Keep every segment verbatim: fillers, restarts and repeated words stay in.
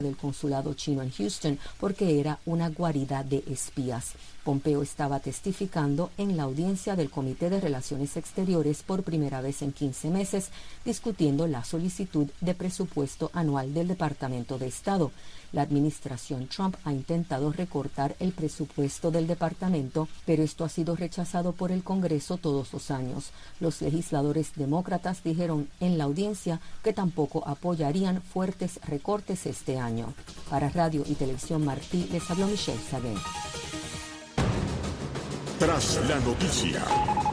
del consulado chino en Houston porque era una guarida de espías. Pompeo estaba testificando en la audiencia del Comité de Relaciones Exteriores por primera vez en quince meses, discutiendo la solicitud de presupuesto anual del Departamento de Estado. La administración Trump ha intentado recortar el presupuesto del departamento, pero esto ha sido rechazado por el Congreso todos los años. Los legisladores demócratas dijeron en la audiencia que tampoco apoyarían fuertes recortes este año. Para Radio y Televisión Martí, les habló Michelle Saguén. Tras la noticia,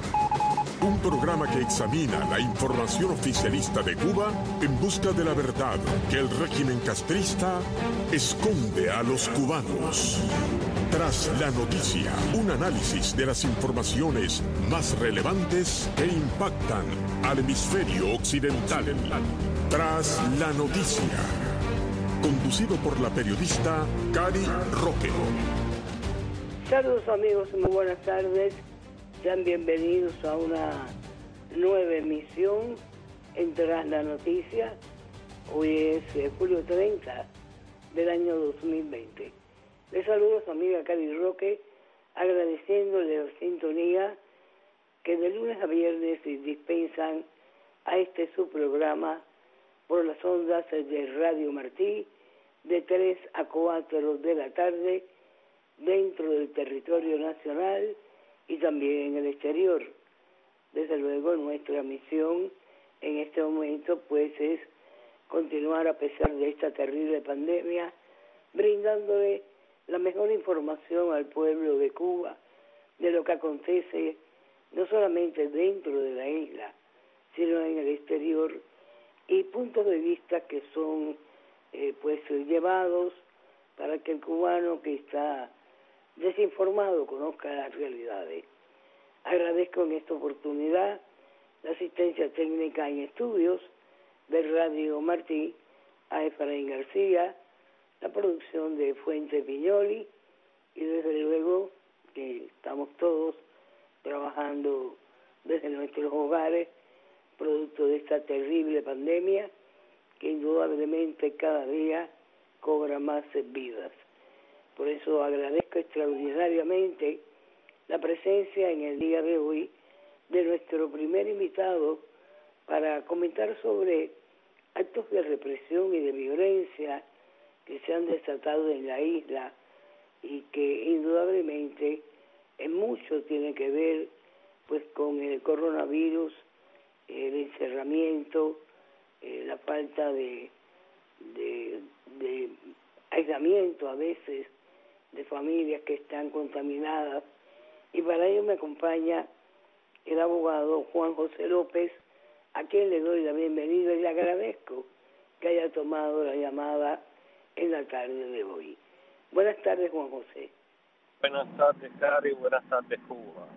un programa que examina la información oficialista de Cuba en busca de la verdad que el régimen castrista esconde a los cubanos. Tras la noticia, un análisis de las informaciones más relevantes que impactan al hemisferio occidental. Tras la noticia, conducido por la periodista Cari Roque. Saludos amigos, muy buenas tardes. Sean bienvenidos a una nueva emisión en Tras la Noticia. Hoy es eh, julio treinta del año dos mil veinte. Les saludo a su amiga Cari Roque, agradeciéndole la sintonía que de lunes a viernes dispensan a este su programa por las ondas de Radio Martí de tres a cuatro de la tarde dentro del territorio nacional y también en el exterior. Desde luego nuestra misión en este momento pues es continuar a pesar de esta terrible pandemia, brindándole la mejor información al pueblo de Cuba de lo que acontece no solamente dentro de la isla, sino en el exterior, y puntos de vista que son eh, pues llevados para que el cubano que está desinformado conozca las realidades. Agradezco en esta oportunidad la asistencia técnica en estudios de Radio Martí a Efraín García, la producción de Fuente Piñoli, y desde luego que estamos todos trabajando desde nuestros hogares producto de esta terrible pandemia que indudablemente cada día cobra más vidas. Por eso agradezco extraordinariamente la presencia en el día de hoy de nuestro primer invitado para comentar sobre actos de represión y de violencia que se han desatado en la isla y que indudablemente en mucho tiene que ver pues con el coronavirus, el encerramiento, eh, la falta de, de, de aislamiento a veces de familias que están contaminadas, y para ello me acompaña el abogado Juan José López, a quien le doy la bienvenida y le agradezco que haya tomado la llamada en la tarde de hoy. Buenas tardes, Juan José. Buenas tardes, Cari, buenas tardes, Cuba.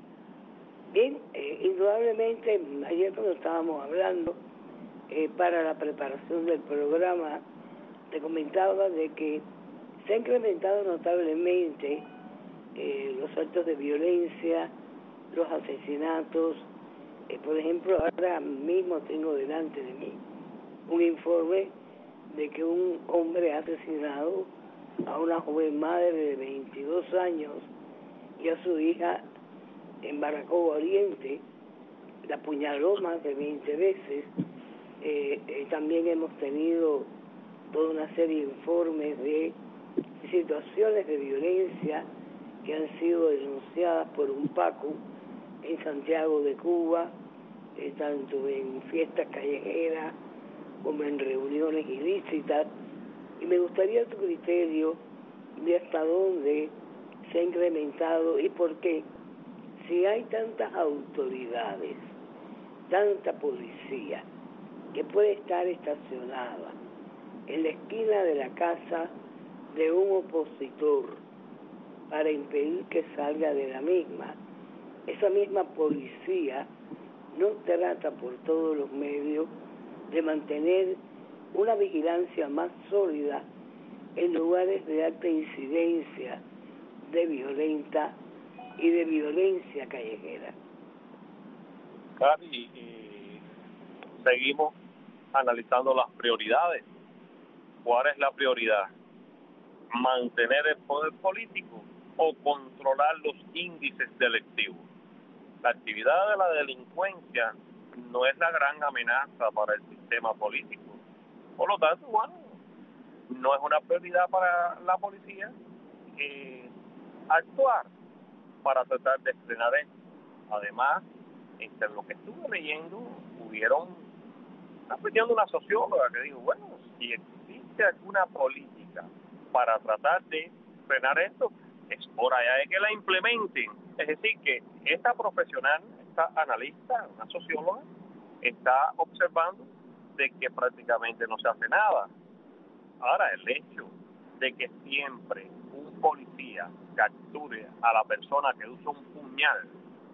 Bien, eh, indudablemente, ayer cuando estábamos hablando eh, para la preparación del programa, te comentaba de que se ha incrementado notablemente eh, los actos de violencia, los asesinatos. Eh, por ejemplo, ahora mismo tengo delante de mí un informe de que un hombre ha asesinado a una joven madre de veintidós años y a su hija en Baracoa Oriente, la apuñaló más de veinte veces. Eh, eh, también hemos tenido toda una serie de informes de situaciones de violencia que han sido denunciadas por un Paco en Santiago de Cuba, eh, tanto en fiestas callejeras como en reuniones ilícitas, y me gustaría tu criterio de hasta dónde se ha incrementado y por qué, si hay tantas autoridades, tanta policía que puede estar estacionada en la esquina de la casa de un opositor para impedir que salga de la misma, esa misma policía no trata por todos los medios de mantener una vigilancia más sólida en lugares de alta incidencia de violenta y de violencia callejera. Cari, y seguimos analizando las prioridades ¿cuál es la prioridad? ¿Mantener el poder político o controlar los índices delictivos? La actividad de la delincuencia no es la gran amenaza para el sistema político. Por lo tanto, bueno, no es una prioridad para la policía eh, actuar para tratar de frenar esto. Además, entre lo que estuve leyendo, hubieron, está pidiendo una socióloga que dijo, bueno, si existe alguna política para tratar de frenar esto, es hora ya de que la implementen. Es decir, que esta profesional, esta analista, una socióloga, está observando de que prácticamente no se hace nada. Ahora, el hecho de que siempre un policía capture a la persona que usa un puñal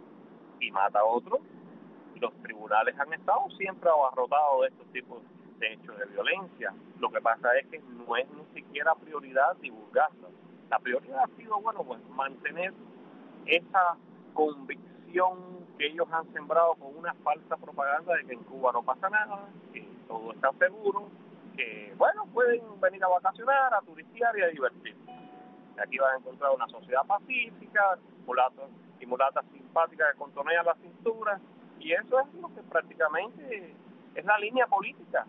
y mata a otro, los tribunales han estado siempre abarrotados de estos tipos de hechos de violencia. Lo que pasa es que no es ni siquiera prioridad divulgarlo. La prioridad ha sido, bueno, pues mantener esa convicción que ellos han sembrado con una falsa propaganda de que en Cuba no pasa nada, que todo está seguro, que, bueno, pueden venir a vacacionar, a turistear y a divertirse. Aquí van a encontrar una sociedad pacífica, mulatos y mulatas simpáticas que contonean la cintura, y eso es lo que prácticamente es la línea política.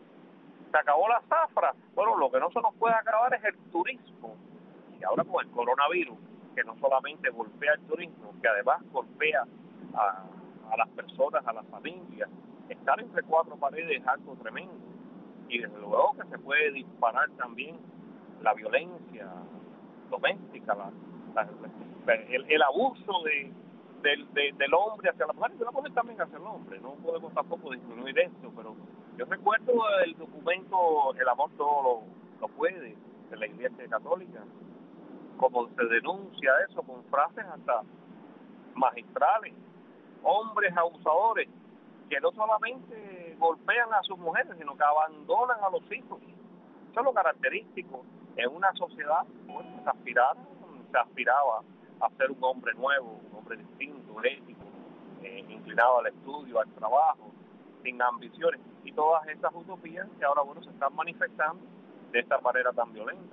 Se acabó la zafra. Bueno, lo que no se nos puede acabar es el turismo. Y ahora con el coronavirus, que no solamente golpea el turismo, que además golpea a, a las personas, a las familias, estar entre cuatro paredes es algo tremendo. Y desde luego que se puede disparar también la violencia doméstica, la, la, el, el abuso de, del, de, del hombre hacia la mujer, y de la mujer también hacia el hombre. No podemos tampoco disminuir esto, pero yo recuerdo el documento El amor todo lo, lo puede, de la Iglesia Católica, como se denuncia eso con frases hasta magistrales, hombres abusadores que no solamente golpean a sus mujeres, sino que abandonan a los hijos. Eso es lo característico en una sociedad pues, que se aspiraba, se aspiraba a ser un hombre nuevo, un hombre distinto, ético, eh, inclinado al estudio, al trabajo, sin ambiciones, y todas esas utopías que ahora bueno se están manifestando de esta manera tan violenta.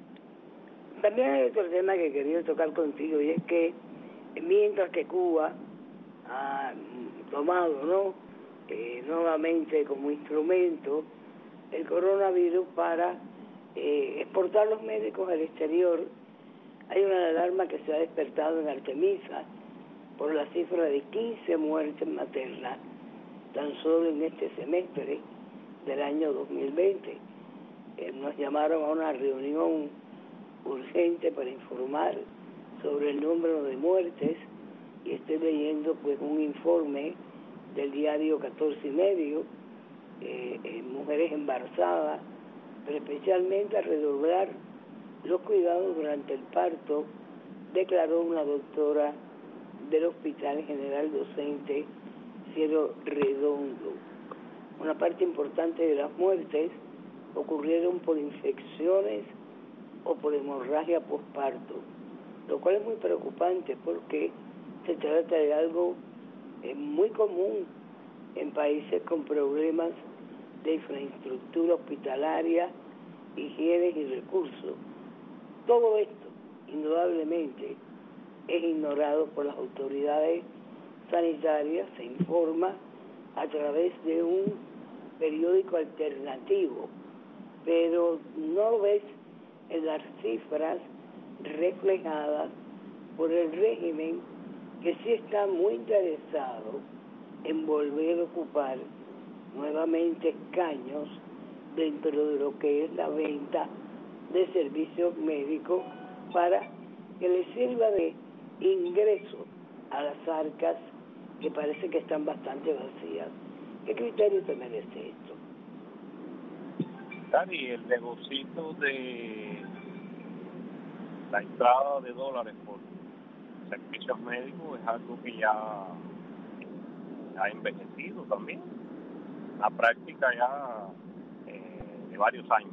También hay otro tema que quería tocar contigo, y es que mientras que Cuba ha tomado no eh, nuevamente como instrumento el coronavirus para eh, exportar los médicos al exterior, hay una alarma que se ha despertado en Artemisa por la cifra de quince muertes maternas tan solo en este semestre del año dos mil veinte. Eh, nos llamaron a una reunión urgente para informar sobre el número de muertes, y estoy leyendo pues un informe del diario catorce y medio, eh, eh, mujeres embarazadas, pero especialmente a redoblar los cuidados durante el parto, declaró una doctora del Hospital General Docente Cielo Redondo. Una parte importante de las muertes ocurrieron por infecciones o por hemorragia posparto, lo cual es muy preocupante porque se trata de algo eh, muy común en países con problemas de infraestructura hospitalaria, higiene y recursos. Todo esto, indudablemente, es ignorado por las autoridades sanitarias, se informa a través de un periódico alternativo, pero no lo ves en las cifras reflejadas por el régimen, que sí está muy interesado en volver a ocupar nuevamente escaños dentro de lo que es la venta de servicios médicos para que le sirva de ingreso a las arcas que parece que están bastante vacías. ¿Qué criterio te merece esto? Dani, el negocito de la entrada de dólares por servicios médicos es algo que ya ha envejecido también, la práctica ya eh, de varios años.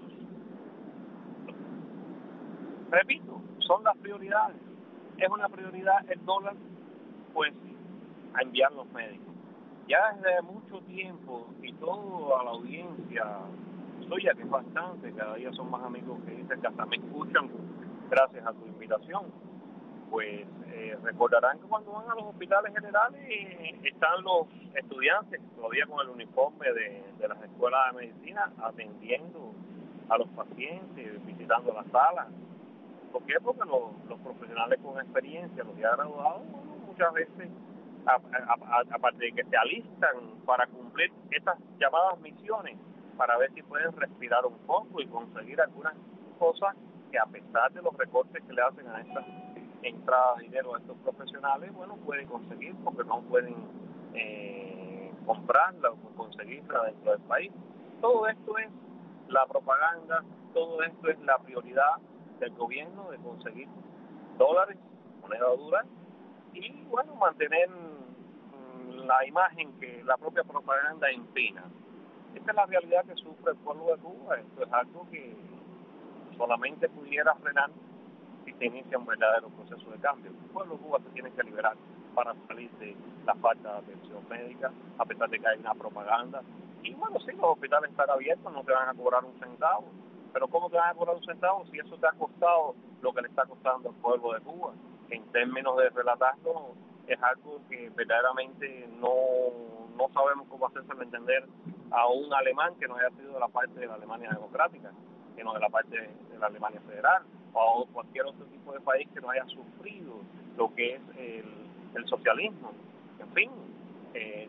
Repito, son las prioridades. Es una prioridad el dólar, pues, a enviar los médicos. Ya desde mucho tiempo, y toda la audiencia suya, que es bastante, cada día son más amigos que dicen que hasta me escuchan gracias a tu invitación. Pues eh, recordarán que cuando van a los hospitales generales eh, están los estudiantes todavía con el uniforme de, de las escuelas de medicina atendiendo a los pacientes, visitando las salas. ¿Por qué? Porque los, los profesionales con experiencia, los ya graduados, bueno, muchas veces, aparte de que se alistan para cumplir estas llamadas misiones, para ver si pueden respirar un poco y conseguir algunas cosas que, a pesar de los recortes que le hacen a estas entradas de dinero a estos profesionales, bueno, pueden conseguir porque no pueden eh, comprarla o conseguirla dentro del país. Todo esto es la propaganda, todo esto es la prioridad del gobierno de conseguir dólares, moneda dura, y bueno, mantener mmm, la imagen que la propia propaganda empina. Esta es la realidad que sufre el pueblo de Cuba. Esto es algo que solamente pudiera frenar si se inicia un verdadero proceso de cambio. El pueblo de Cuba se tiene que liberar para salir de la falta de atención médica, a pesar de que hay una propaganda. Y bueno, sí, los hospitales están abiertos, no te van a cobrar un centavo. Pero ¿cómo te van a cobrar un centavo si eso te ha costado lo que le está costando al pueblo de Cuba? En términos de relatarlo, es algo que verdaderamente no, no sabemos cómo hacérselo entender a un alemán que no haya sido de la parte de la Alemania democrática, sino de la parte de la Alemania federal, o cualquier otro tipo de país que no haya sufrido lo que es el, el socialismo. En fin, eh,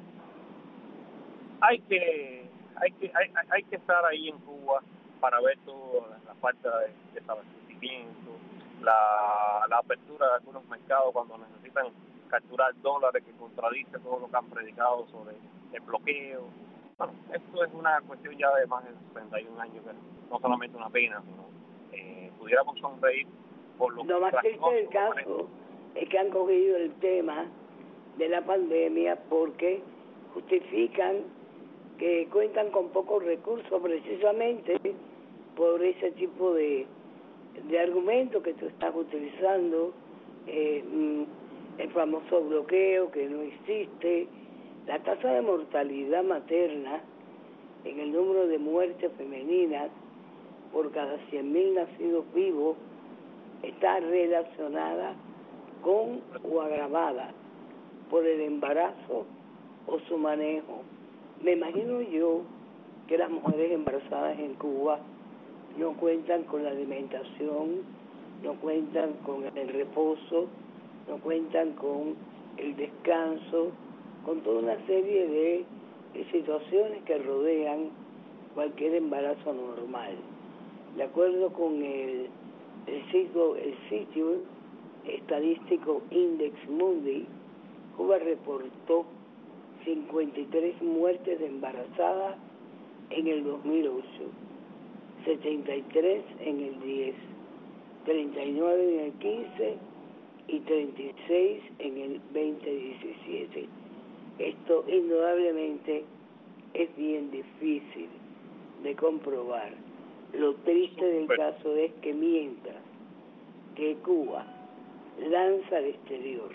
hay que hay que hay, hay que estar ahí en Cuba para ver toda la falta de desabastecimiento, la, la apertura de algunos mercados cuando necesitan capturar dólares, que contradice todo lo que han predicado sobre el bloqueo. Bueno, esto es una cuestión ya de más de sesenta y un años, que no solamente una pena, sino eh, pudiéramos sonreír por lo, lo más triste del caso es que han cogido el tema de la pandemia porque justifican que cuentan con pocos recursos precisamente por ese tipo de, de argumentos que tú estás utilizando, eh, el famoso bloqueo que no existe, la tasa de mortalidad materna en el número de muertes femeninas por cada cien mil nacidos vivos está relacionada con o agravada por el embarazo o su manejo. Me imagino yo que las mujeres embarazadas en Cuba no cuentan con la alimentación, no cuentan con el reposo, no cuentan con el descanso, con toda una serie de, de situaciones que rodean cualquier embarazo normal. De acuerdo con el, el, sitio, el sitio estadístico Index Mundi, Cuba reportó cincuenta y tres muertes de embarazadas en el dos mil ocho, setenta y tres en el diez, treinta y nueve en el quince y treinta y seis en el veinte diecisiete. Esto indudablemente es bien difícil de comprobar. Lo triste del caso es que mientras que Cuba lanza al exterior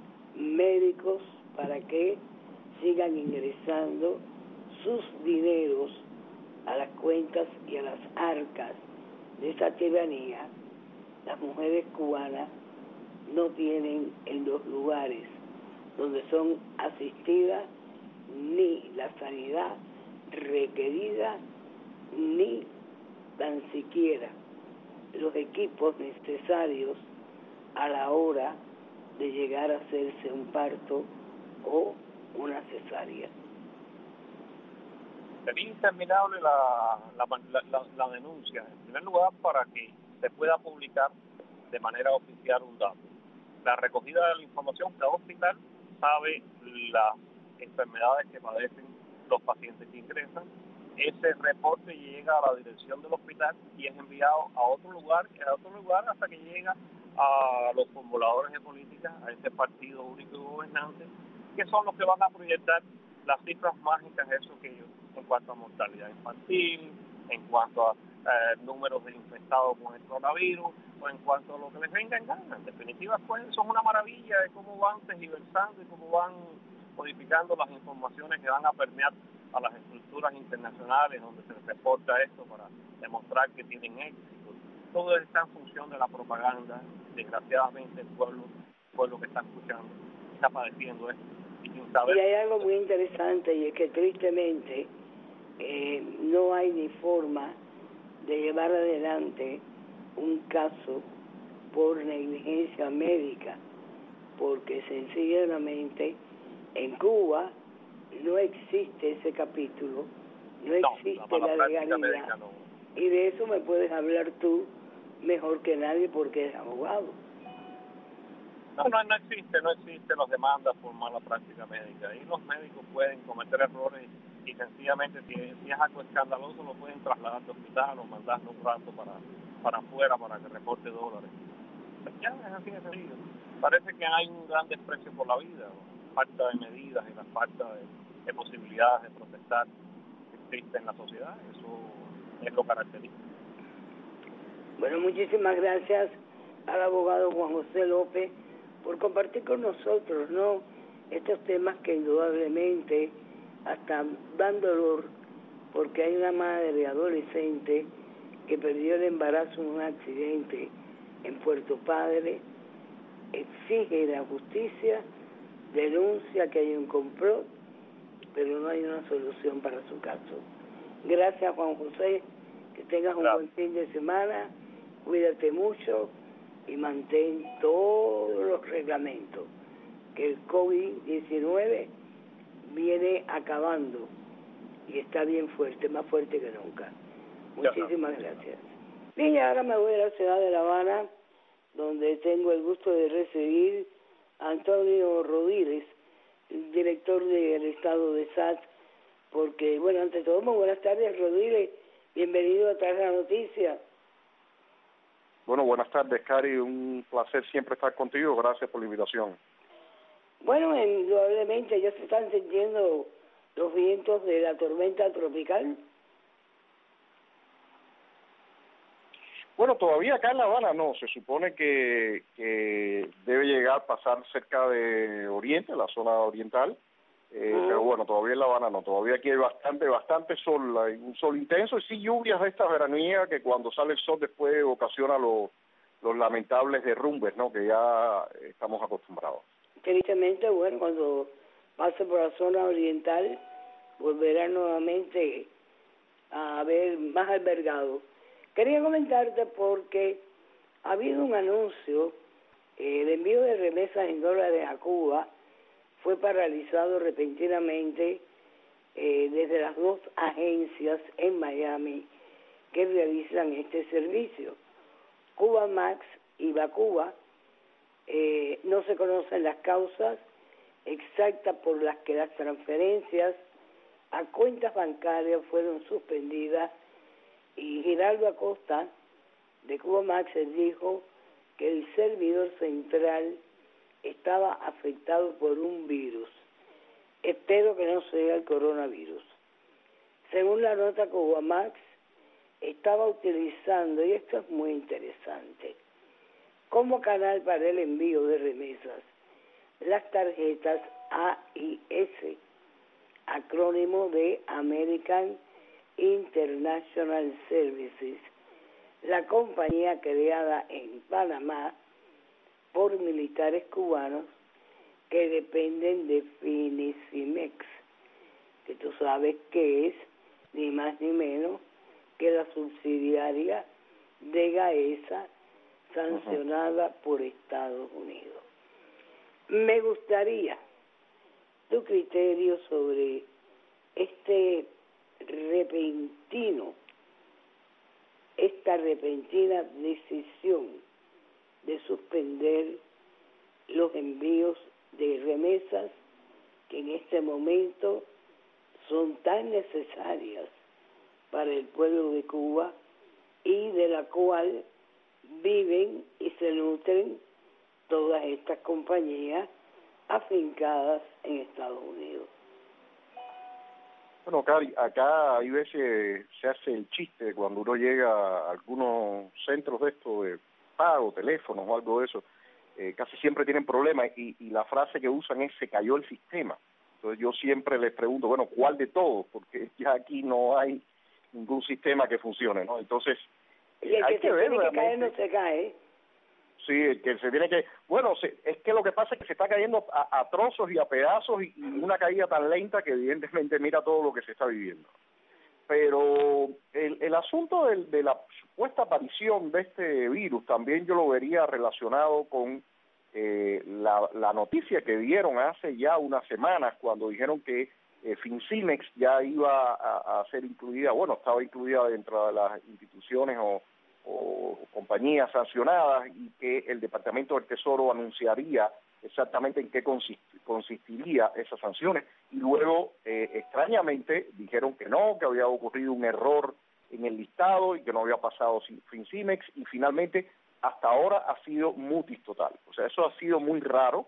médicos para que sigan ingresando sus dineros a las cuentas y a las arcas de esa tiranía, las mujeres cubanas no tienen en los lugares donde son asistidas ni la sanidad requerida, ni tan siquiera los equipos necesarios a la hora de llegar a hacerse un parto o una cesárea. Sería interminable la, la, la, la denuncia, en primer lugar para que se pueda publicar de manera oficial un dato. La recogida de la información, cada hospital sabe las enfermedades que padecen los pacientes que ingresan. Ese reporte llega a la dirección del hospital y es enviado a otro lugar, a otro lugar hasta que llega a los formuladores de política, a ese partido único y gobernante, que son los que van a proyectar las cifras mágicas, eso que ellos, en cuanto a mortalidad infantil, en cuanto a eh, números de infectados con el coronavirus, o en cuanto a lo que les venga en gana. En definitiva, pues son una maravilla de cómo van tergiversando y cómo van modificando las informaciones que van a permear a las estructuras internacionales donde se les reporta esto para demostrar que tienen éxito. Todo está en función de la propaganda. Desgraciadamente el pueblo, el pueblo que está escuchando está padeciendo esto. Y, sin saber... y hay algo muy interesante, y es que tristemente eh, no hay ni forma de llevar adelante un caso por negligencia médica, porque sencillamente en Cuba no existe ese capítulo, no existe no, la, la legalidad, no. Y de eso me puedes hablar tú mejor que nadie porque eres abogado. No, no, no existe, no existe las demandas por mala práctica médica. Y los médicos pueden cometer errores y sencillamente si, si es algo escandaloso lo pueden trasladar de hospital o mandarlo un rato para, para afuera para que reporte dólares. Ya es así de sencillo. Parece que hay un gran desprecio por la vida, la falta de medidas y la falta de, de posibilidades de protestar que existe en la sociedad. Eso es lo característico. Bueno, muchísimas gracias al abogado Juan José López por compartir con nosotros, ¿no?, estos temas que indudablemente hasta dan dolor, porque hay una madre adolescente que perdió el embarazo en un accidente en Puerto Padre, exige la justicia, denuncia que hay un complot, pero no hay una solución para su caso. Gracias, Juan José, que tengas un Claro. buen fin de semana, cuídate mucho y mantén todos los reglamentos, que el COVID diecinueve viene acabando y está bien fuerte, más fuerte que nunca. Muchísimas gracias. Bien, y ahora me voy a la ciudad de La Habana, donde tengo el gusto de recibir a Antonio Rodríguez, director del estado de S A T, porque, bueno, ante todo, muy buenas tardes, Rodríguez, bienvenido a Tras la Noticia. Bueno, buenas tardes, Cari, un placer siempre estar contigo, gracias por la invitación. Bueno, indudablemente ya se están sintiendo los vientos de la tormenta tropical. Bueno, todavía acá en La Habana no, se supone que, que debe llegar, pasar cerca de Oriente, la zona oriental, eh, Ah. pero bueno, todavía en La Habana no, todavía aquí hay bastante, bastante sol, hay un sol intenso y sí lluvias de esta veranía que cuando sale el sol después ocasiona los, los lamentables derrumbes, ¿no?, que ya estamos acostumbrados. Tristemente, bueno, cuando pase por la zona oriental, volverá nuevamente a haber más albergado. Quería comentarte porque ha habido un anuncio, eh, el envío de remesas en dólares a Cuba fue paralizado repentinamente eh, desde las dos agencias en Miami que realizan este servicio, Cuba Max y Bacuba. Eh, no se conocen las causas exactas por las que las transferencias a cuentas bancarias fueron suspendidas, y Giraldo Acosta de Cuba Max dijo que el servidor central estaba afectado por un virus. Espero que no sea el coronavirus. Según la nota, Cuba Max estaba utilizando, y esto es muy interesante, como canal para el envío de remesas, las tarjetas A I S, acrónimo de American International Services, la compañía creada en Panamá por militares cubanos que dependen de Finicimex, que tú sabes que es ni más ni menos que la subsidiaria de Gaesa, sancionada uh-huh. por Estados Unidos. Me gustaría tu criterio sobre este repentino, esta repentina decisión de suspender los envíos de remesas que en este momento son tan necesarias para el pueblo de Cuba y de la cual viven y se nutren todas estas compañías afincadas en Estados Unidos. Bueno, Cari, acá hay veces se hace el chiste cuando uno llega a algunos centros de esto de pago, teléfonos o algo de eso, eh, casi siempre tienen problemas y, y la frase que usan es se cayó el sistema. Entonces yo siempre les pregunto, bueno, ¿cuál de todos? Porque ya aquí no hay ningún sistema que funcione, ¿no? Entonces, y el hay que, que se ver tiene que caer realmente. no se cae. Sí, el que se tiene que... Bueno, se, es que lo que pasa es que se está cayendo a, a trozos y a pedazos y, y una caída tan lenta que evidentemente mira todo lo que se está viviendo. Pero el, el asunto del, de la supuesta aparición de este virus también yo lo vería relacionado con eh, la, la noticia que dieron hace ya unas semanas cuando dijeron que eh, Fincimex ya iba a, a ser incluida, bueno, estaba incluida dentro de las instituciones o, o compañías sancionadas y que el Departamento del Tesoro anunciaría exactamente en qué consist, consistiría esas sanciones, y luego eh, extrañamente dijeron que no, que había ocurrido un error en el listado y que no había pasado Fincimex, y finalmente hasta ahora ha sido mutis total. O sea, eso ha sido muy raro,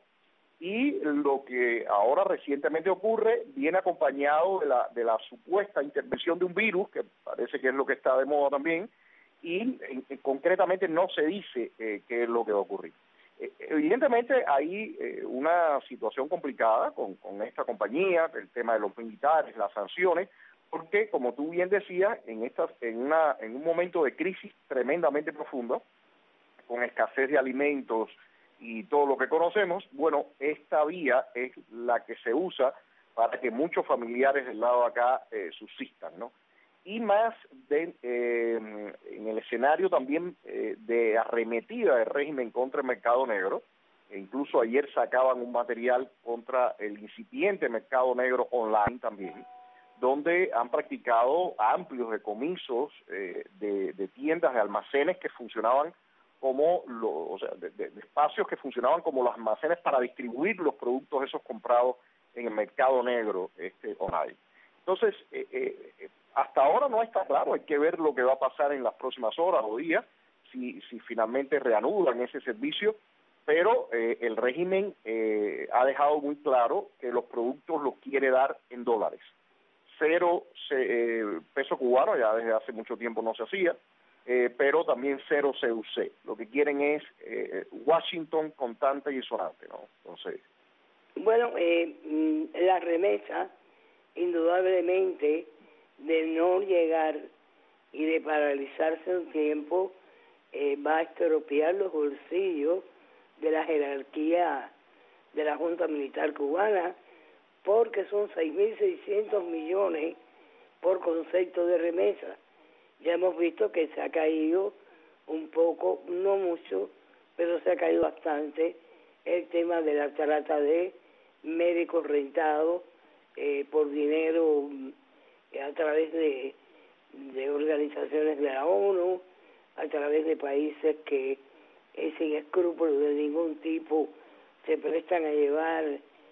y lo que ahora recientemente ocurre viene acompañado de la, de la supuesta intervención de un virus, que parece que es lo que está de moda también, y en, en, concretamente no se dice eh, qué es lo que va a ocurrir. Evidentemente hay eh, una situación complicada con, con esta compañía, el tema de los militares, las sanciones, porque como tú bien decías, en esta, en una, en un momento de crisis tremendamente profundo, con escasez de alimentos y todo lo que conocemos, bueno, esta vía es la que se usa para que muchos familiares del lado de acá eh, subsistan, ¿no? Y más de, eh, en el escenario también eh, de arremetida del régimen contra el mercado negro. E incluso ayer sacaban un material contra el incipiente mercado negro online también, donde han practicado amplios decomisos eh, de, de tiendas, de almacenes que funcionaban como, lo, o sea, de, de, de espacios que funcionaban como los almacenes para distribuir los productos esos comprados en el mercado negro este online. Entonces, eh, eh, hasta ahora no está claro, hay que ver lo que va a pasar en las próximas horas o días, si, si finalmente reanudan ese servicio, pero eh, el régimen eh, ha dejado muy claro que los productos los quiere dar en dólares. Cero se, eh, peso cubano, ya desde hace mucho tiempo no se hacía, eh, pero también cero C U C. Lo que quieren es eh, Washington contante y sonante, ¿no? Entonces... Bueno, eh, la remesa, indudablemente, de no llegar y de paralizarse un tiempo, eh, va a estropear los bolsillos de la jerarquía de la Junta Militar Cubana, porque son seis mil seiscientos millones por concepto de remesa. Ya hemos visto que se ha caído un poco, no mucho, pero se ha caído bastante el tema de la trata de médicos rentados eh, por dinero a través de, de organizaciones de la ONU, a través de países que eh, sin escrúpulos de ningún tipo se prestan a llevar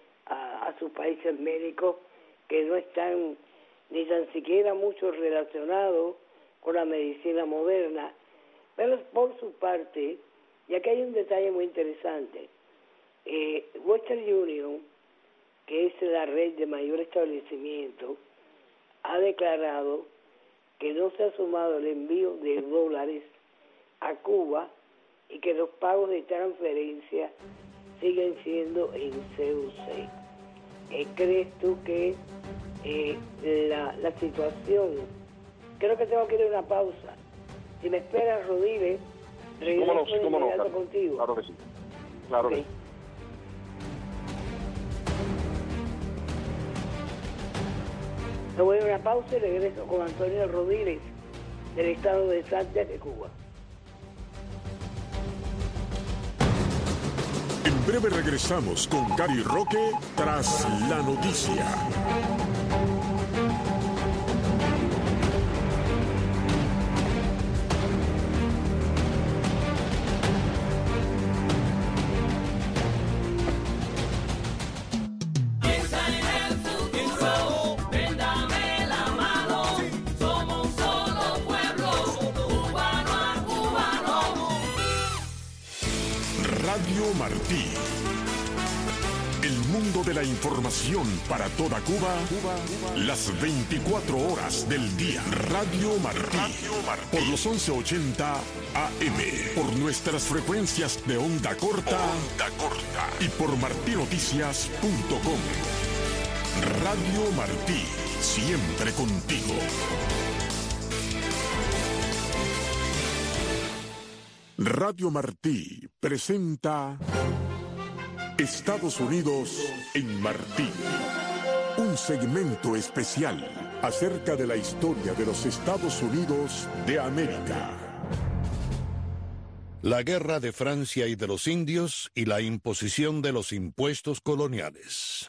a, a sus países médicos que no están ni tan siquiera mucho relacionados con la medicina moderna. Pero por su parte, y aquí hay un detalle muy interesante, eh, Western Union, que es la red de mayor establecimiento, ha declarado que no se ha sumado el envío de dólares a Cuba y que los pagos de transferencia siguen siendo en C U C. Eh, ¿Crees tú que eh, la, la situación... Creo que tengo que ir a una pausa. Si me esperas, Rodríguez, regreso ¿Cómo no? Sí, ¿cómo no? Claro, contigo. Claro que sí. Claro okay. que sí. Me voy a una pausa y regreso con Antonio Rodríguez, del estado de Santiago de Cuba. En breve regresamos con Gary Roque tras la noticia. Radio Martí. El mundo de la información para toda Cuba, Cuba, Cuba. Las veinticuatro horas del día. Radio Martí. Radio Martí. Por los once ochenta A M. Por nuestras frecuencias de onda corta. Onda corta. Y por martinoticias punto com. Radio Martí, siempre contigo. Radio Martí presenta Estados Unidos en Martí, un segmento especial acerca de la historia de los Estados Unidos de América. La guerra de Francia y de los indios y la imposición de los impuestos coloniales.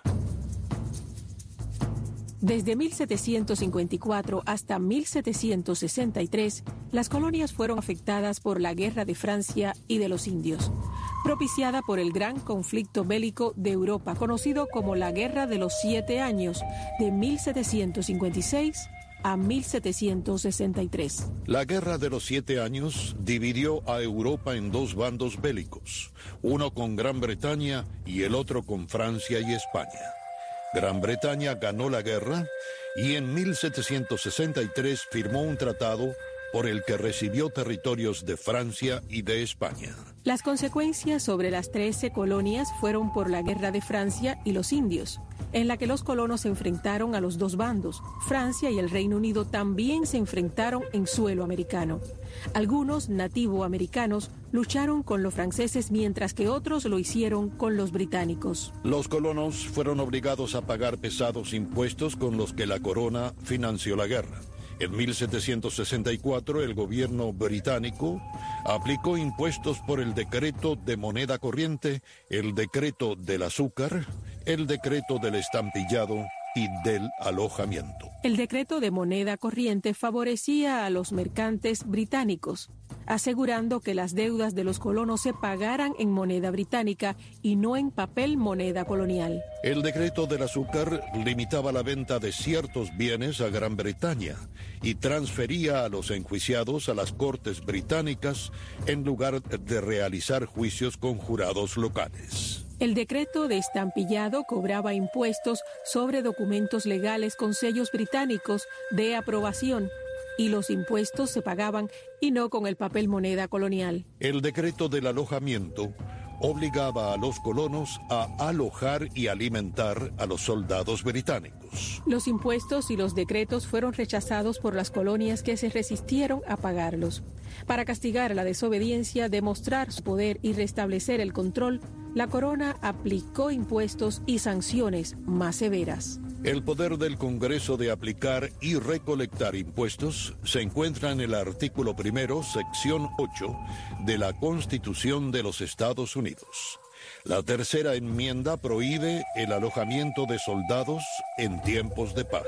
Desde mil setecientos cincuenta y cuatro hasta mil setecientos sesenta y tres, las colonias fueron afectadas por la Guerra de Francia y de los Indios, propiciada por el gran conflicto bélico de Europa, conocido como la Guerra de los Siete Años, de mil setecientos cincuenta y seis a mil setecientos sesenta y tres. La Guerra de los Siete Años dividió a Europa en dos bandos bélicos, uno con Gran Bretaña y el otro con Francia y España. Gran Bretaña ganó la guerra y en mil setecientos sesenta y tres firmó un tratado por el que recibió territorios de Francia y de España. Las consecuencias sobre las trece colonias fueron por la Guerra de Francia y los Indios, en la que los colonos se enfrentaron a los dos bandos. Francia y el Reino Unido también se enfrentaron en suelo americano. Algunos nativoamericanos lucharon con los franceses, mientras que otros lo hicieron con los británicos. Los colonos fueron obligados a pagar pesados impuestos con los que la corona financió la guerra. En mil setecientos sesenta y cuatro, el gobierno británico aplicó impuestos por el decreto de moneda corriente, el decreto del azúcar, el decreto del estampillado y del alojamiento. El decreto de moneda corriente favorecía a los mercantes británicos, asegurando que las deudas de los colonos se pagaran en moneda británica y no en papel moneda colonial. El decreto del azúcar limitaba la venta de ciertos bienes a Gran Bretaña y transfería a los enjuiciados a las cortes británicas en lugar de realizar juicios con jurados locales. El decreto de estampillado cobraba impuestos sobre documentos legales con sellos británicos de aprobación, y los impuestos se pagaban y no con el papel moneda colonial. El decreto del alojamiento obligaba a los colonos a alojar y alimentar a los soldados británicos. Los impuestos y los decretos fueron rechazados por las colonias que se resistieron a pagarlos. Para castigar la desobediencia, demostrar su poder y restablecer el control, la corona aplicó impuestos y sanciones más severas. El poder del Congreso de aplicar y recolectar impuestos se encuentra en el artículo primero, sección ocho, de la Constitución de los Estados Unidos. La tercera enmienda prohíbe el alojamiento de soldados en tiempos de paz.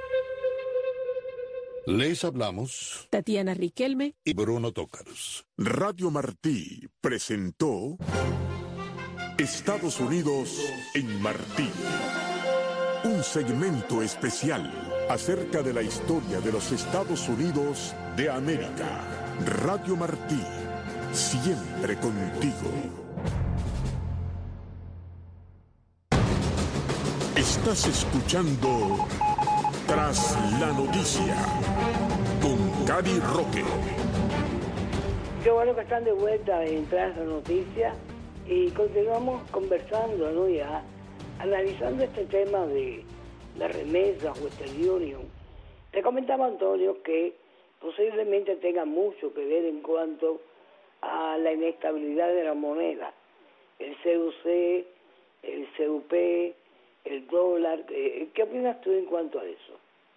Les hablamos Tatiana Riquelme y Bruno Tócaros. Radio Martí presentó Estados Unidos en Martí, un segmento especial acerca de la historia de los Estados Unidos de América. Radio Martí, siempre contigo. Estás escuchando Tras la Noticia con Cady Roque. Qué bueno que están de vuelta en Tras la Noticia y continuamos conversando, ¿no? Ya analizando este tema de las remesas, Western Union. Te comentaba, Antonio, que posiblemente tenga mucho que ver en cuanto a la inestabilidad de la moneda. El C U C, el C U P, el dólar. ¿Qué opinas tú en cuanto a eso?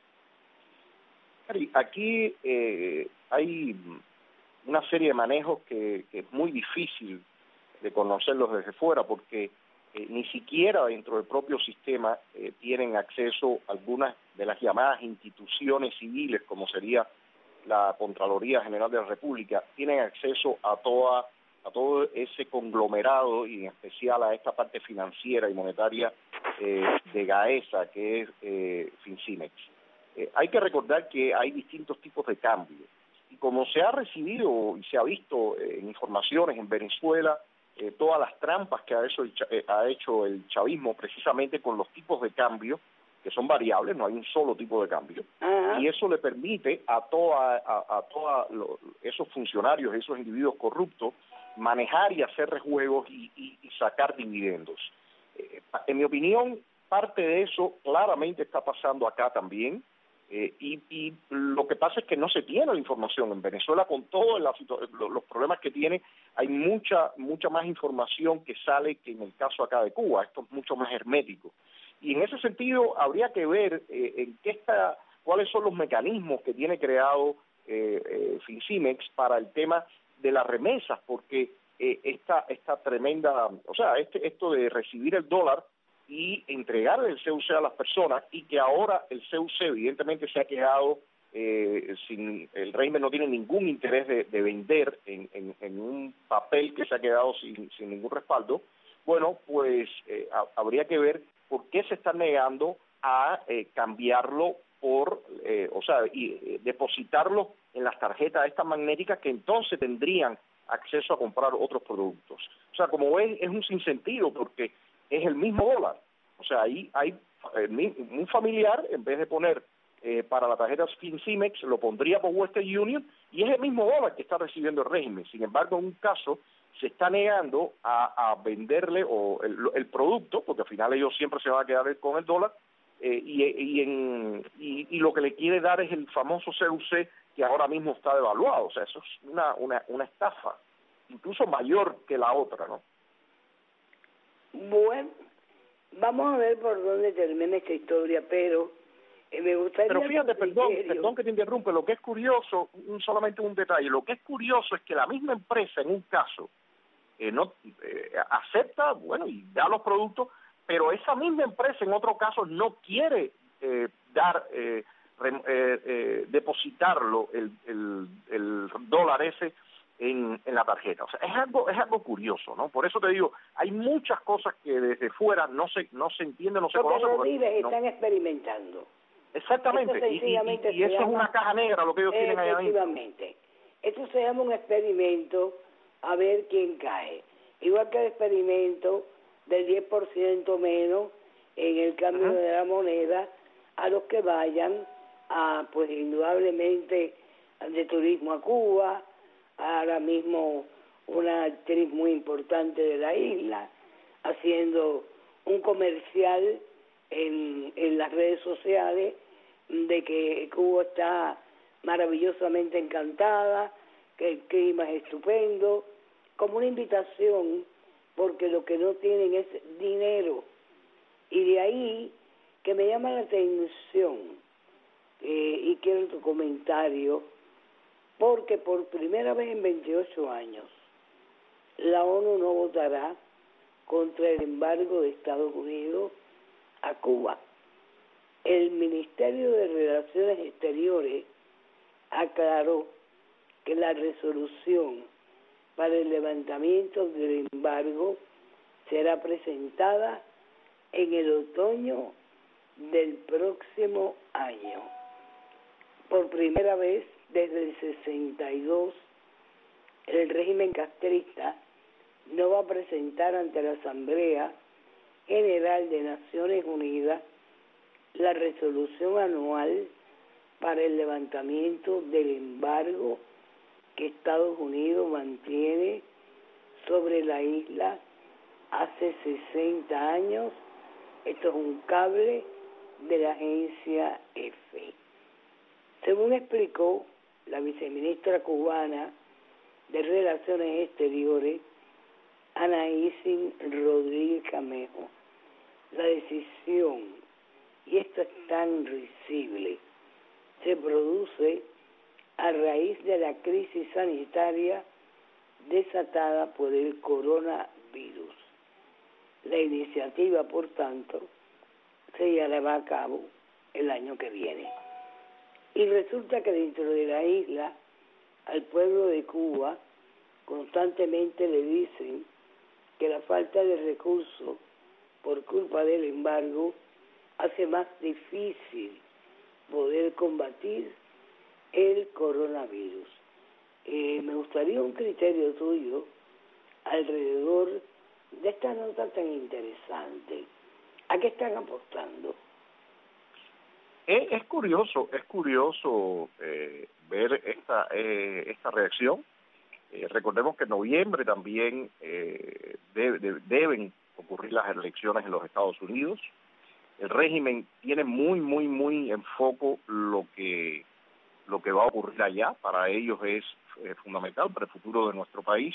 Aquí eh, hay una serie de manejos que, que es muy difícil de conocerlos desde fuera, porque eh, ni siquiera dentro del propio sistema eh, tienen acceso a algunas de las llamadas instituciones civiles, como sería la Contraloría General de la República, tienen acceso a toda a todo ese conglomerado y en especial a esta parte financiera y monetaria eh, de GAESA, que es eh, Fincimex. Eh, hay que recordar que hay distintos tipos de cambios, y como se ha recibido y se ha visto eh, en informaciones en Venezuela, eh, todas las trampas que ha hecho, el, eh, ha hecho el chavismo precisamente con los tipos de cambio, que son variables, no hay un solo tipo de cambio, uh-huh. y eso le permite a toda a, a todos esos funcionarios, esos individuos corruptos, manejar y hacer rejuegos y, y, y sacar dividendos. Eh, en mi opinión, parte de eso claramente está pasando acá también. Eh, y, y lo que pasa es que no se tiene la información. En Venezuela, con todos los problemas que tiene, hay mucha mucha más información que sale que en el caso acá de Cuba. Esto es mucho más hermético. Y en ese sentido, habría que ver eh, en qué está, cuáles son los mecanismos que tiene creado eh, eh, Fincimex para el tema de las remesas, porque eh, esta, esta tremenda, o sea, este, esto de recibir el dólar y entregar el C U C a las personas, y que ahora el C U C evidentemente se ha quedado eh, sin, el régimen no tiene ningún interés de, de vender en, en, en un papel que se ha quedado sin, sin ningún respaldo. Bueno, pues eh, a, habría que ver por qué se están negando a eh, cambiarlo por, eh, o sea, y eh, depositarlo en las tarjetas estas magnéticas, que entonces tendrían acceso a comprar otros productos. O sea, como ven, es un sinsentido, porque es el mismo dólar. O sea, ahí hay eh, un familiar, en vez de poner eh, para la tarjeta Fincimex, lo pondría por Western Union, y es el mismo dólar que está recibiendo el régimen. Sin embargo, en un caso se está negando a, a venderle o el, el producto, porque al final ellos siempre se van a quedar con el dólar, eh, y, y, en, y, y lo que le quiere dar es el famoso C U C, que ahora mismo está devaluado. O sea, eso es una, una, una estafa, incluso mayor que la otra, ¿no? Bueno, vamos a ver por dónde termina esta historia, pero eh, me gustaría... Pero fíjate, perdón, perdón que te interrumpe, lo que es curioso, un, solamente un detalle, lo que es curioso es que la misma empresa en un caso eh, no eh, acepta, bueno, y da los productos, pero esa misma empresa en otro caso no quiere eh, dar, eh, re, eh, eh, depositarlo, el, el, el dólar ese, En, en la tarjeta. O sea, es algo es algo curioso, ¿no? Por eso te digo, hay muchas cosas que desde fuera no se no se entiende, no se conoce. Porque los líderes no. están experimentando. Exactamente, y, y, y eso llama, es una caja negra lo que ellos tienen allá adentro. Efectivamente. Esto se llama un experimento a ver quién cae. Igual que el experimento del diez por ciento menos en el cambio uh-huh. de la moneda a los que vayan a, pues indudablemente, de turismo a Cuba. Ahora mismo una actriz muy importante de la isla haciendo un comercial en, en las redes sociales de que Cuba está maravillosamente encantada, que el clima es estupendo, como una invitación, porque lo que no tienen es dinero. Y de ahí que me llama la atención, eh, y quiero tu comentario, porque por primera vez en veintiocho años la ONU no votará contra el embargo de Estados Unidos a Cuba. El Ministerio de Relaciones Exteriores aclaró que la resolución para el levantamiento del embargo será presentada en el otoño del próximo año. Por primera vez desde el sesenta y dos, el régimen castrista no va a presentar ante la Asamblea General de Naciones Unidas la resolución anual para el levantamiento del embargo que Estados Unidos mantiene sobre la isla hace sesenta años. Esto es un cable de la agencia EFE. Según explicó la viceministra cubana de Relaciones Exteriores, Ana Isin Rodríguez Camejo, la decisión, y esto es tan risible, se produce a raíz de la crisis sanitaria desatada por el coronavirus. La iniciativa, por tanto, se llevará a cabo el año que viene. Y resulta que dentro de la isla, al pueblo de Cuba, constantemente le dicen que la falta de recursos por culpa del embargo hace más difícil poder combatir el coronavirus. Eh, me gustaría un criterio tuyo alrededor de esta nota tan interesante. ¿A qué están apostando? Es, es curioso, es curioso eh, ver esta eh, esta reacción. Eh, recordemos que en noviembre también eh, de, de, deben ocurrir las elecciones en los Estados Unidos. el régimen tiene muy, muy, muy en foco lo que, lo que va a ocurrir allá. Para ellos es eh, fundamental para el futuro de nuestro país.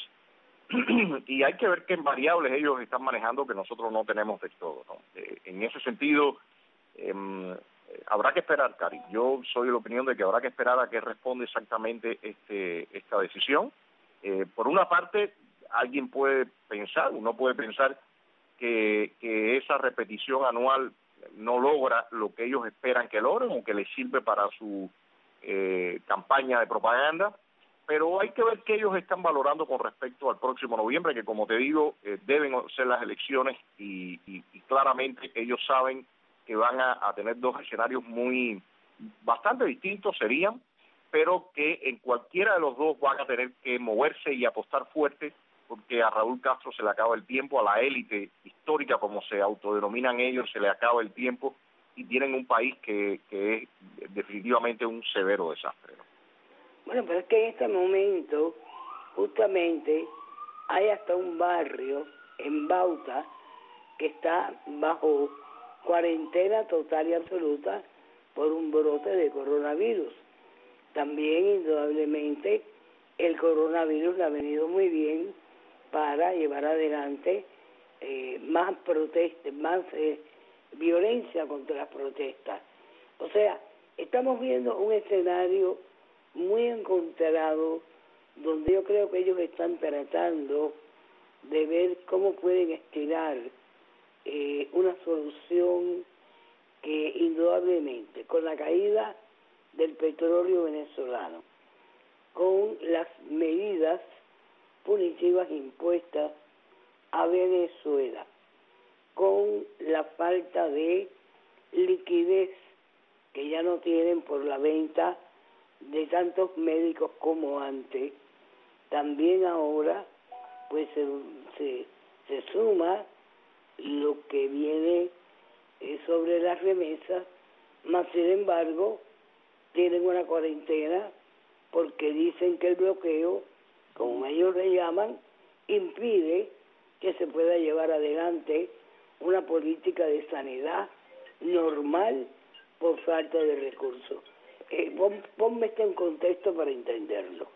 Y hay que ver qué variables ellos están manejando que nosotros no tenemos de todo, ¿no? Eh, en ese sentido, eh, habrá que esperar, Cari. Yo soy de la opinión de que habrá que esperar a qué responde exactamente este esta decisión. Eh, por una parte, alguien puede pensar, uno puede pensar que, que esa repetición anual no logra lo que ellos esperan que logren o que les sirve para su eh, campaña de propaganda, pero hay que ver qué ellos están valorando con respecto al próximo noviembre, que como te digo, eh, deben ser las elecciones y, y, y claramente ellos saben que van a, a tener dos escenarios muy bastante distintos serían, pero que en cualquiera de los dos van a tener que moverse y apostar fuerte, porque a Raúl Castro se le acaba el tiempo, a la élite histórica, como se autodenominan ellos, se le acaba el tiempo, y tienen un país que, que es definitivamente un severo desastre, ¿no? Bueno, pero es que en este momento, justamente, hay hasta un barrio en Bauta que está bajo cuarentena total y absoluta por un brote de coronavirus. También, indudablemente, el coronavirus le ha venido muy bien para llevar adelante eh, más protestas, más eh, violencia contra las protestas. O sea, estamos viendo un escenario muy encontrado, donde yo creo que ellos están tratando de ver cómo pueden estirar eh, una solución que indudablemente, con la caída del petróleo venezolano, con las medidas punitivas impuestas a Venezuela, con la falta de liquidez que ya no tienen por la venta de tantos médicos como antes, también ahora pues se, se, se suma lo que viene eh, sobre las remesas, más sin embargo tienen una cuarentena porque dicen que el bloqueo, como ellos le llaman, impide que se pueda llevar adelante una política de sanidad normal por falta de recursos. Eh, pon, ponme esto en contexto para entenderlo.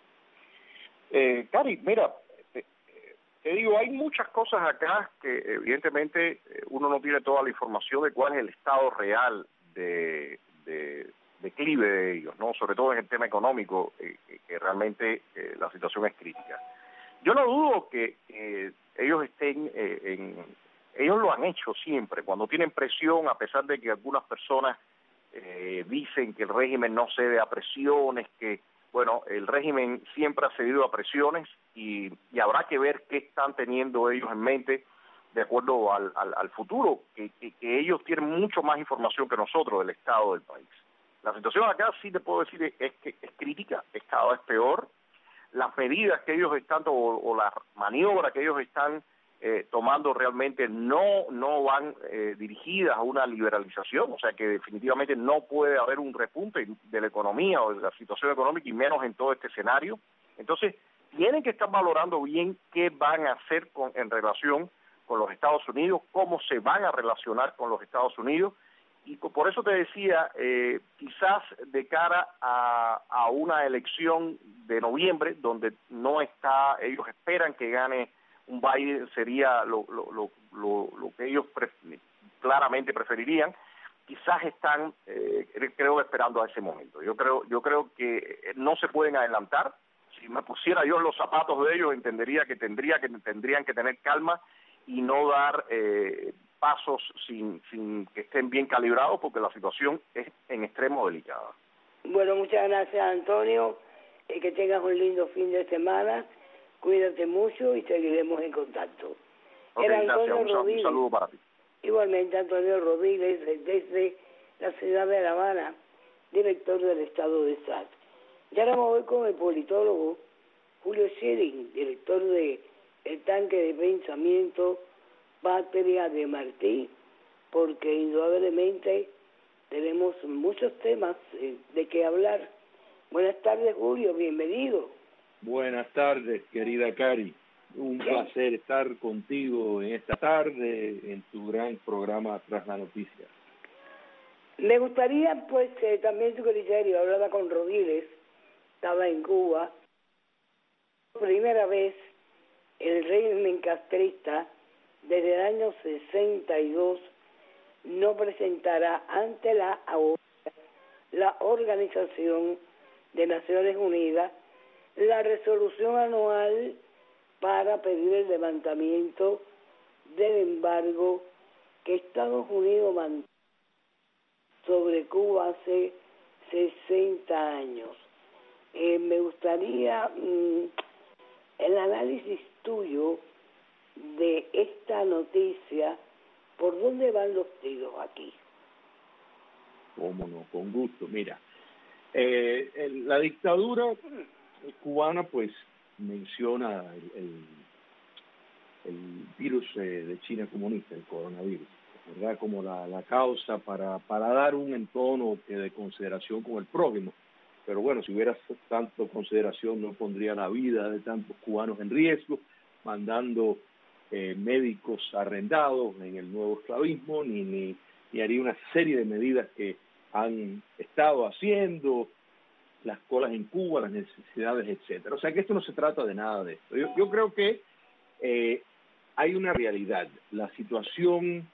Eh, Cari, mira, te, te digo, hay muchas cosas acá que evidentemente uno no tiene toda la información de cuál es el estado real de, de declive de ellos, ¿no? Sobre todo en el tema económico, eh, que realmente eh, la situación es crítica. Yo no dudo que eh, ellos estén eh, en... Ellos lo han hecho siempre, cuando tienen presión, a pesar de que algunas personas eh, dicen que el régimen no cede a presiones, que, bueno, el régimen siempre ha cedido a presiones y, y habrá que ver qué están teniendo ellos en mente de acuerdo al, al, al futuro, que, que, que ellos tienen mucho más información que nosotros del estado del país. La situación acá, sí te puedo decir, es que es crítica, es cada vez peor. Las medidas que ellos están, o, o las maniobras que ellos están eh, tomando realmente no no van eh, dirigidas a una liberalización, o sea que definitivamente no puede haber un repunte de la economía o de la situación económica, y menos en todo este escenario. Entonces, tienen que estar valorando bien qué van a hacer con, en relación con los Estados Unidos, cómo se van a relacionar con los Estados Unidos, y por eso te decía, eh, quizás de cara a, a una elección de noviembre, donde no está, ellos esperan que gane un Biden, sería lo, lo, lo, lo, lo que ellos pre claramente preferirían. Quizás están, eh, creo, esperando a ese momento. Yo creo, yo creo que no se pueden adelantar. Si me pusiera yo en los zapatos de ellos, entendería que tendría que tendrían que tener calma y no dar eh, pasos sin, sin que estén bien calibrados, porque la situación es en extremo delicada. Bueno, muchas gracias, Antonio. Eh, que tengas un lindo fin de semana. Cuídate mucho y seguiremos en contacto. Okay, Era gracias. Antonio Un, Rodríguez. un saludo para ti. Igualmente, Antonio Rodríguez, desde la ciudad de La Habana, director del Estado de S A T. Y ahora me voy con el politólogo Julio Schilling, director de El Tanque de Pensamiento Patria de Martí, porque indudablemente tenemos muchos temas eh, de qué hablar. Buenas tardes, Julio, bienvenido. Buenas tardes, querida Cari. Un placer estar contigo en esta tarde en tu gran programa Tras la Noticia. Me gustaría, pues, eh, también su criterio. Hablaba con Rodríguez, estaba en Cuba. Primera vez el régimen castrista, desde el año sesenta y dos, no presentará ante la la Organización de Naciones Unidas la resolución anual para pedir el levantamiento del embargo que Estados Unidos mantuvo sobre Cuba hace sesenta años. Eh, me gustaría mmm, el análisis tuyo de esta noticia. ¿Por dónde van los tiros aquí? Cómo no, con gusto. Mira, eh, el, la dictadura cubana pues menciona el, el, el virus eh, de China comunista, el coronavirus, ¿verdad? Como la, la causa para, para dar un entono que de consideración con el prójimo. Pero bueno, si hubiera tanto consideración no pondría la vida de tantos cubanos en riesgo, mandando eh, médicos arrendados en el nuevo esclavismo, ni, ni, ni haría una serie de medidas que han estado haciendo, las colas en Cuba, las necesidades, etcétera. O sea que esto no se trata de nada de esto. Yo, yo creo que eh, hay una realidad. La situación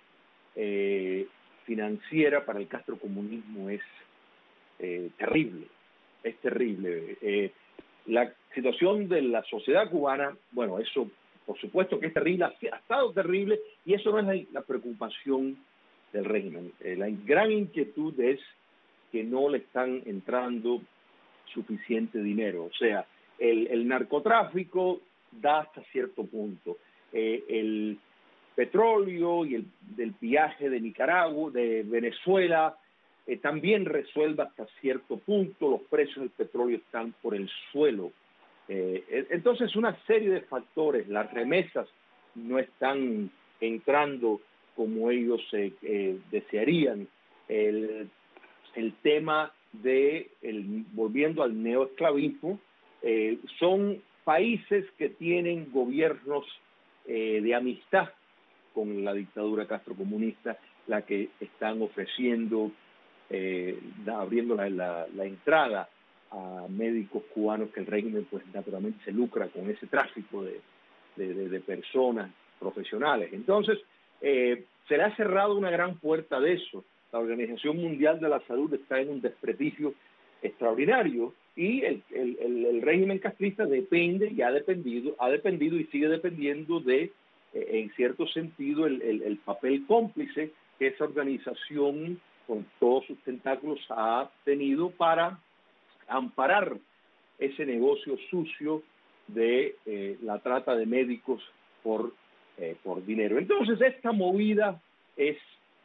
eh, financiera para el castrocomunismo es eh, terrible, es terrible. Eh, la situación de la sociedad cubana, bueno, eso por supuesto que es terrible, ha estado terrible, y eso no es la, la preocupación del régimen. Eh, la gran inquietud es que no le están entrando suficiente dinero. O sea, el, el narcotráfico da hasta cierto punto. Eh, el petróleo y el del pillaje de Nicaragua, de Venezuela, eh, también resuelve hasta cierto punto. Los precios del petróleo están por el suelo. Eh, entonces, una serie de factores. Las remesas no están entrando como ellos eh, eh, desearían. El, el tema de, el, volviendo al neoesclavismo, eh, son países que tienen gobiernos eh, de amistad con la dictadura castrocomunista, la que están ofreciendo, eh, abriendo la, la, la entrada a médicos cubanos, que el régimen pues naturalmente se lucra con ese tráfico de, de, de, de personas profesionales. Entonces, eh, se le ha cerrado una gran puerta de eso. La Organización Mundial de la Salud está en un desprestigio extraordinario, y el, el, el, el régimen castrista depende y ha dependido, ha dependido y sigue dependiendo de, eh, en cierto sentido, el, el, el papel cómplice que esa organización con todos sus tentáculos ha tenido para amparar ese negocio sucio de eh, la trata de médicos por, eh, por dinero. Entonces, esta movida es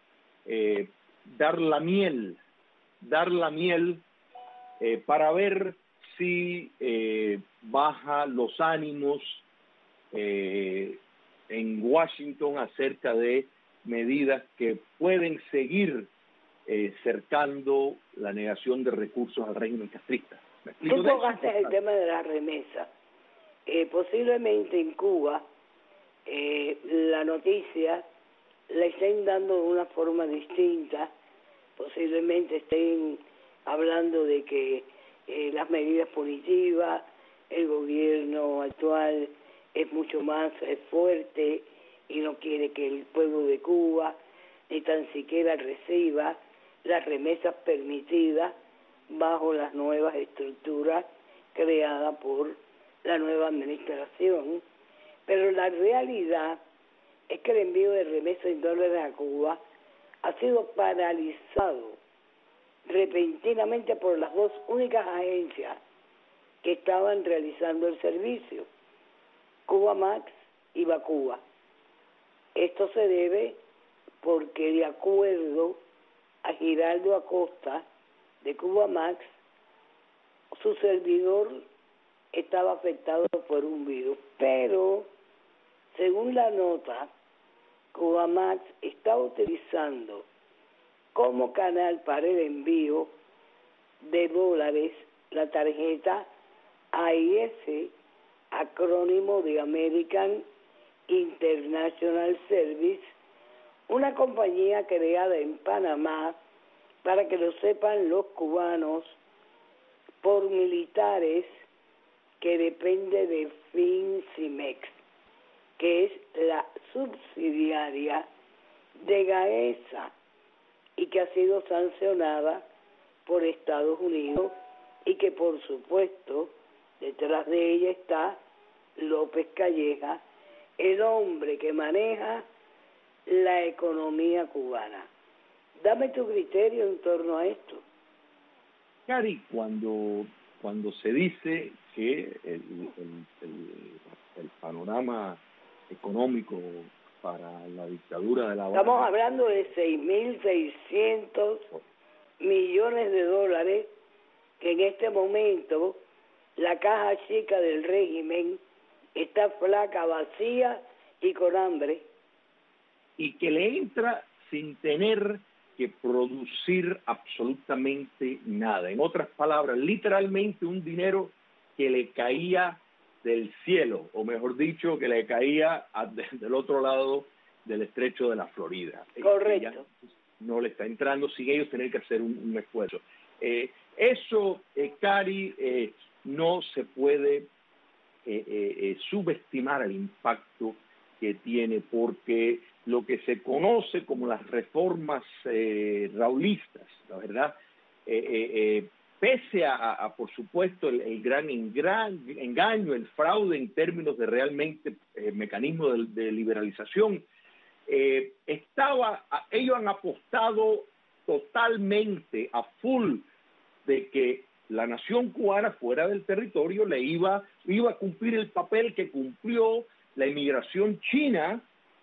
eh, dar la miel, dar la miel eh, para ver si eh, baja los ánimos eh, en Washington acerca de medidas que pueden seguir eh, cercando la negación de recursos al régimen castrista. Tú tocaste el tema de la remesa. Eh, posiblemente en Cuba eh, la noticia la estén dando de una forma distinta. Posiblemente estén hablando de que eh, las medidas punitivas, el gobierno actual es mucho más es fuerte y no quiere que el pueblo de Cuba ni tan siquiera reciba las remesas permitidas bajo las nuevas estructuras creadas por la nueva administración. Pero la realidad es que el envío de remesas en dólares a Cuba ha sido paralizado repentinamente por las dos únicas agencias que estaban realizando el servicio, Cubamax y Bacuba. Esto se debe porque, de acuerdo a Giraldo Acosta de Cubamax, su servidor estaba afectado por un virus, pero según la nota, Cubamax está utilizando como canal para el envío de dólares la tarjeta A I S acrónimo de American International Service, una compañía creada en Panamá, para que lo sepan los cubanos, por militares, que depende de Fincimex, que es la subsidiaria de Gaesa y que ha sido sancionada por Estados Unidos y que por supuesto detrás de ella está López Calleja, el hombre que maneja la economía cubana. Dame tu criterio en torno a esto. Cari, cuando, cuando se dice que el, el, el, el panorama económico para la dictadura de La Habana... Estamos hablando de seis mil seiscientos millones de dólares que en este momento la caja chica del régimen está flaca, vacía y con hambre. Y que le entra sin tener que producir absolutamente nada. En otras palabras, literalmente un dinero que le caía del cielo, o mejor dicho, que le caía a, de, del otro lado del estrecho de la Florida. Correcto. No le está entrando sin ellos tener que hacer un, un esfuerzo. Eh, eso, eh, Cari, eh, no se puede eh, eh, subestimar el impacto que tiene, porque lo que se conoce como las reformas eh, raulistas, la verdad, eh, eh, eh, pese a, a, por supuesto, el, el gran engran, engaño, el fraude en términos de realmente eh, mecanismo de, de liberalización, eh, estaba, ellos han apostado totalmente a full de que la nación cubana fuera del territorio le iba, iba a cumplir el papel que cumplió la inmigración china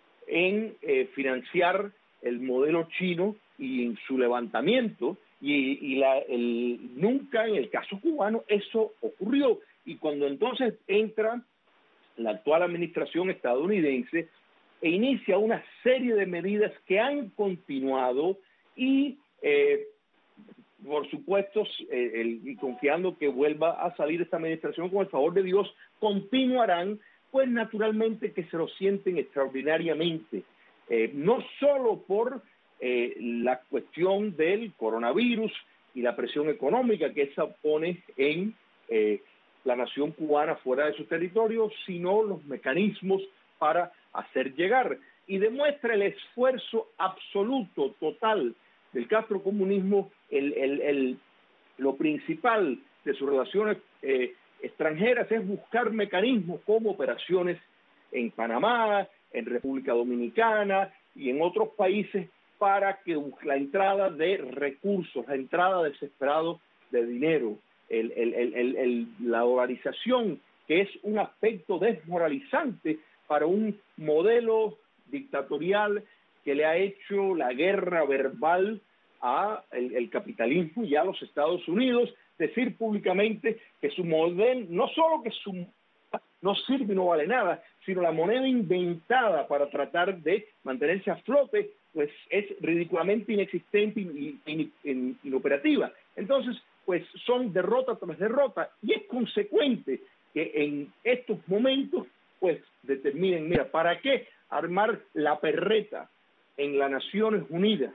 en eh, financiar el modelo chino y en su levantamiento, y, y la, el, nunca en el caso cubano eso ocurrió. Y cuando entonces entra la actual administración estadounidense e inicia una serie de medidas que han continuado y eh, por supuesto, eh, el, y confiando que vuelva a salir esta administración con el favor de Dios, continuarán, pues naturalmente que se lo sienten extraordinariamente, eh, no solo por eh, la cuestión del coronavirus y la presión económica que esa pone en eh, la nación cubana fuera de su territorio, sino los mecanismos para hacer llegar. Y demuestra el esfuerzo absoluto, total, del castrocomunismo, el, el, el, lo principal de sus relaciones eh, extranjeras es buscar mecanismos como operaciones en Panamá, en República Dominicana y en otros países para que la entrada de recursos, la entrada desesperada de dinero, el, el, el, el, el, la dolarización, que es un aspecto desmoralizante para un modelo dictatorial que le ha hecho la guerra verbal a el, el capitalismo y a los Estados Unidos, decir públicamente que su modelo, no solo que su no sirve y no vale nada, sino la moneda inventada para tratar de mantenerse a flote, pues es ridículamente inexistente y in, in, inoperativa. Entonces, pues son derrota tras derrota, y es consecuente que en estos momentos, pues determinen, mira, ¿para qué armar la perreta en las Naciones Unidas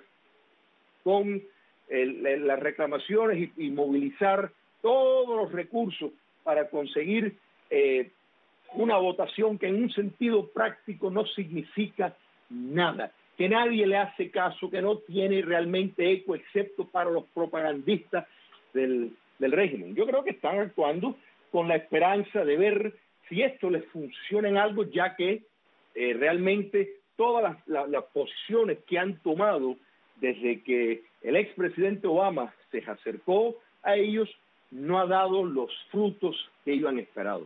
con el, el, las reclamaciones y, y movilizar todos los recursos para conseguir eh, una votación que en un sentido práctico no significa nada, que nadie le hace caso, que no tiene realmente eco excepto para los propagandistas del, del régimen? Yo creo que están actuando con la esperanza de ver si esto les funciona en algo, ya que eh, realmente todas las, las, las posiciones que han tomado desde que el expresidente Obama se acercó a ellos no ha dado los frutos que ellos han esperado.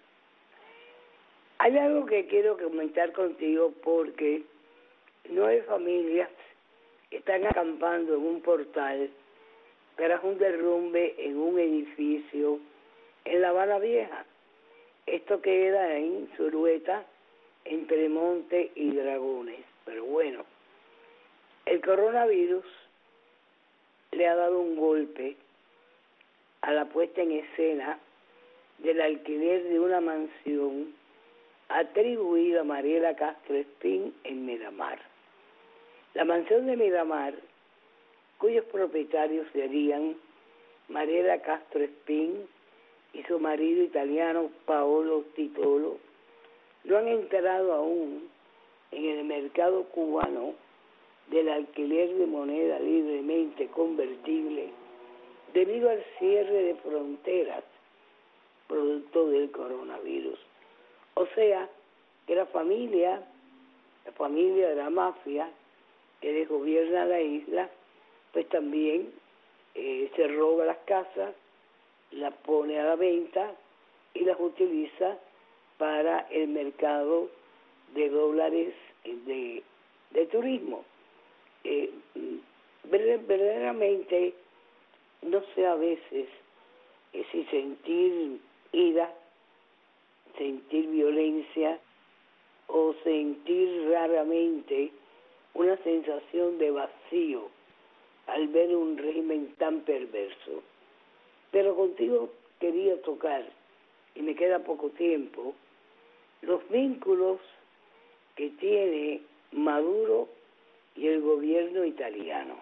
Hay algo que quiero comentar contigo, porque nueve familias están acampando en un portal tras un derrumbe en un edificio en La Habana Vieja. Esto queda en Zurueta, entre Monte y Dragones. Pero bueno, el coronavirus le ha dado un golpe a la puesta en escena del alquiler de una mansión atribuida a Mariela Castro Espín en Miramar. La mansión de Miramar, cuyos propietarios serían Mariela Castro Espín y su marido italiano Paolo Titolo, no han entrado aún en el mercado cubano del alquiler de moneda libremente convertible debido al cierre de fronteras producto del coronavirus. O sea, que la familia, la familia de la mafia que desgobierna la isla, pues también eh, se roba las casas, las pone a la venta y las utiliza para el mercado de dólares de, de turismo. Eh, verdaderamente no sé a veces eh, si sentir ira, sentir violencia o sentir raramente una sensación de vacío al ver un régimen tan perverso. Pero contigo quería tocar, y me queda poco tiempo, los vínculos que tiene Maduro y el gobierno italiano.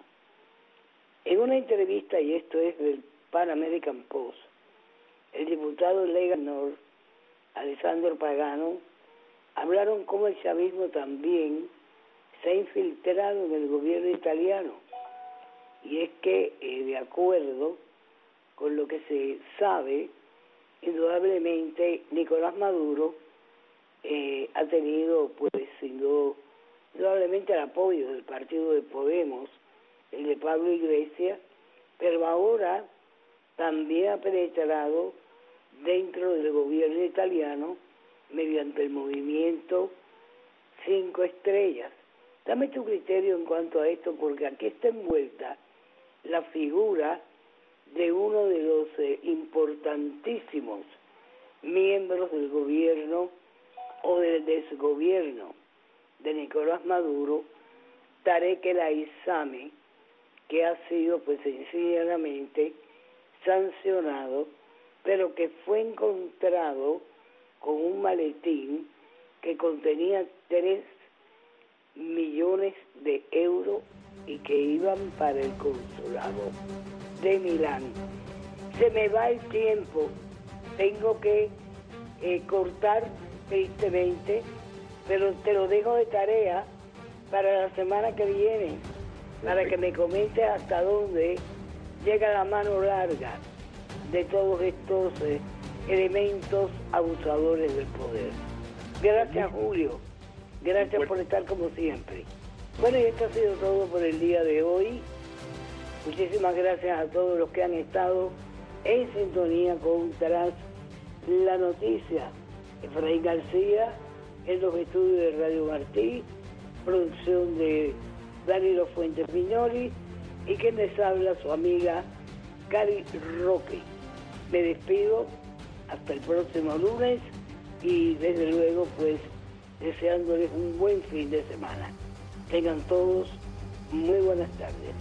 En una entrevista, y esto es del Pan American Post, el diputado Lega Nord, Alessandro Pagano, hablaron cómo el chavismo también se ha infiltrado en el gobierno italiano. Y es que, eh, de acuerdo con lo que se sabe, indudablemente Nicolás Maduro eh, ha tenido, pues, indudablemente el apoyo del partido de Podemos, el de Pablo Iglesias, pero ahora también ha penetrado dentro del gobierno italiano mediante el movimiento Cinco Estrellas. Dame tu criterio en cuanto a esto, porque aquí está envuelta la figura de uno de los eh, importantísimos miembros del gobierno o del desgobierno de Nicolás Maduro, Tarek El Aissami, que ha sido pues sencillamente sancionado, pero que fue encontrado con un maletín que contenía tres millones de euros y que iban para el consulado de Milán. Se me va el tiempo, tengo que eh, cortar tristemente, pero te lo dejo de tarea para la semana que viene, para que me comentes hasta dónde llega la mano larga de todos estos eh, elementos abusadores del poder. Gracias, Julio. Gracias por estar como siempre. Bueno, y esto ha sido todo por el día de hoy. Muchísimas gracias a todos los que han estado en sintonía con Tras la Noticia. Efraín García, en los estudios de Radio Martí, producción de Danilo Fuentes Piñoli, y quien les habla, su amiga Cari Roque. Me despido hasta el próximo lunes y desde luego pues deseándoles un buen fin de semana. Tengan todos muy buenas tardes.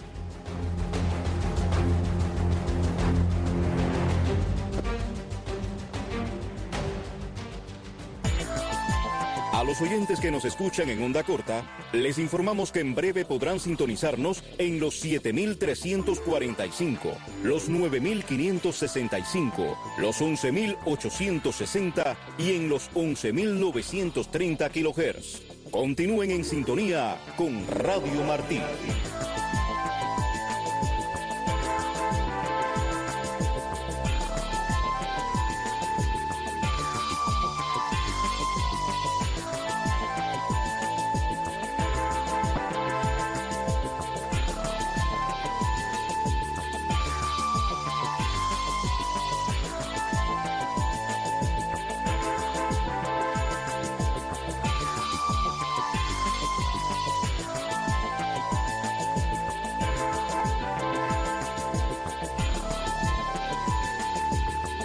A los oyentes que nos escuchan en onda corta, les informamos que en breve podrán sintonizarnos en los siete mil trescientos cuarenta y cinco, los nueve mil quinientos sesenta y cinco, los once mil ochocientos sesenta y en los once mil novecientos treinta kilohertz. Continúen en sintonía con Radio Martí.